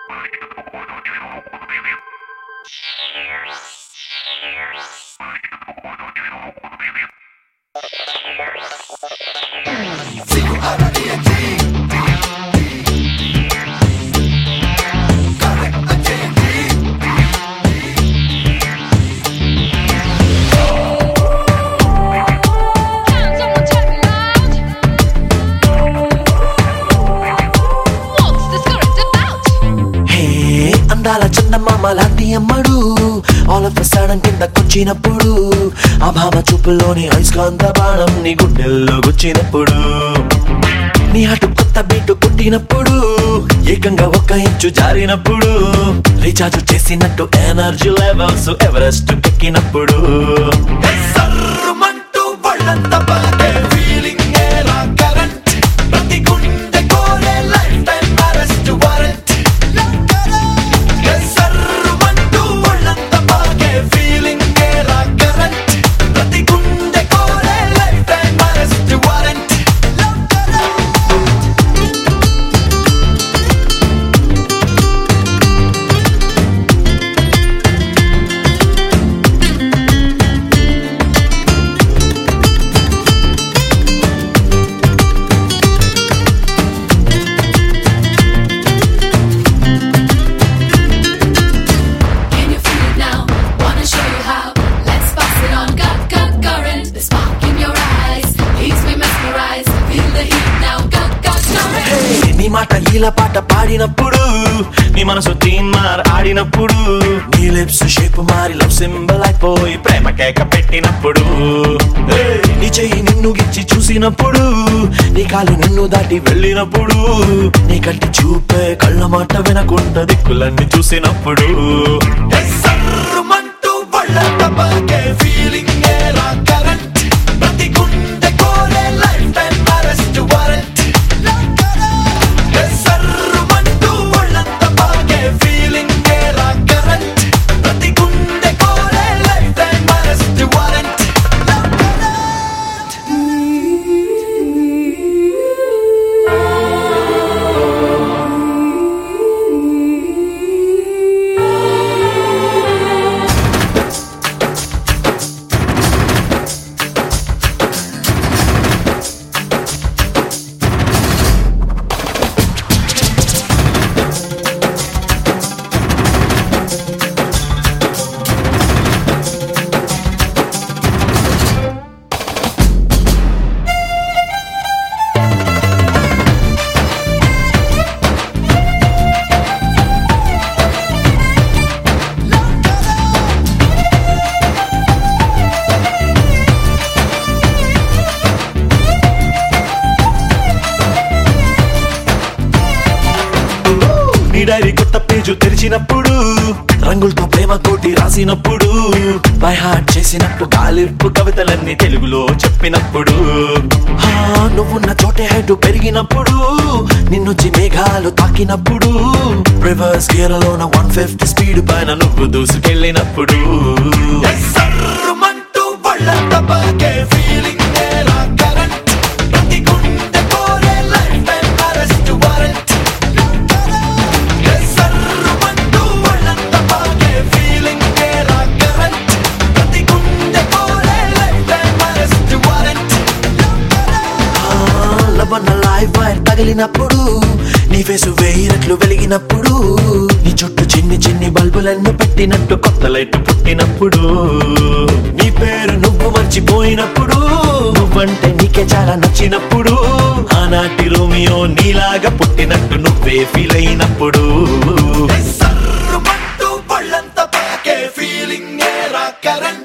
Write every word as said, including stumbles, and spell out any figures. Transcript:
అందాల చందమామ లాంటి అమ్మడు ఆల్ ఆఫ్ సడన్ కిందకొచ్చినప్పుడు ఆ భామ చూపులోని అయస్కాంత బాణం నీ గుండెల్లో గుచ్చినప్పుడు నీ అటు కొత్త బీటు కొట్టినప్పుడు ఏకంగా ఒక్క ఇంచు జారినప్పుడు రీఛార్జ్ చేసినట్టు ఎనర్జీ లెవెల్స్ ఎవరెస్ట్ ఎక్కినప్పుడు సర్రుమంటూ ఒళ్ళంతా బాగే ఫీలింగ్ ఏరా కరెంట్ ప్రతి గుండె కోరే లైఫ్ టైం అరెస్ట్ వారెంట్ నీ మాట లీల పాట పాడినప్పుడు నీ మనసు తీన్ మార్ ఆడినప్పుడు నీ లిప్స్ షేప్ మారి లవ్ సింబల్ అయిపోయి ప్రేమ కేక పెట్టినప్పుడు నీ చెయ్యి నిన్ను గిచ్చి చూసినప్పుడు నీ కాలు నిన్ను దాటి వెళ్ళినప్పుడు నీ కంటి చూపే కళ్ళ మాట వినకుండా దిక్కులన్నీ చూసినప్పుడు సర్రుమంటూ ఒళ్ళంతా బాగే ఫీలింగ్ ఏరా కరెంట్ ప్రతి గుండె కోరే life time arrest warrant diary కొత్త పేజు తెరిచినప్పుడు రంగులతో ప్రేమ కోటి రాసినప్పుడు బై హార్ట్ చేసినట్టు గాలింపు కవితలన్నీ తెలుగులో చెప్పినప్పుడు నువ్వున్న చోటే హైట్ పెరిగినప్పుడు నిన్నొచ్చి మేఘాలు తాకినప్పుడు రివర్స్ గేర్ లోన వన్ ఫిఫ్టీ స్పీడ్ పైన నువ్వు దూసుకెళ్ళినప్పుడు సర్రుమంటూ ఒళ్ళంతా బాగే ఫీలింగ్ ఏరా కరెంట్ ప్రతి గుండె కోరే లైఫ్ టైం అరెస్ట్ వారెంట్ తగిలినప్పుడు నీ ఫేసు వేయినట్లు వెలిగినప్పుడు నీ చుట్టూ చిన్ని చిన్ని బల్బులన్నీ పెట్టినట్టు కొత్త లైట్ పుట్టినప్పుడు నీ పేరు నువ్వు మర్చిపోయినప్పుడు నువ్వంటే నీకే చాలా నచ్చినప్పుడు ఆనాటి రోమియో నీలాగా పుట్టినట్టు నువ్వే ఫీల్ అయినప్పుడు సర్రుమంటూ ఒళ్ళంతా బాగే ఫీలింగ్ ఏరా కరెంట్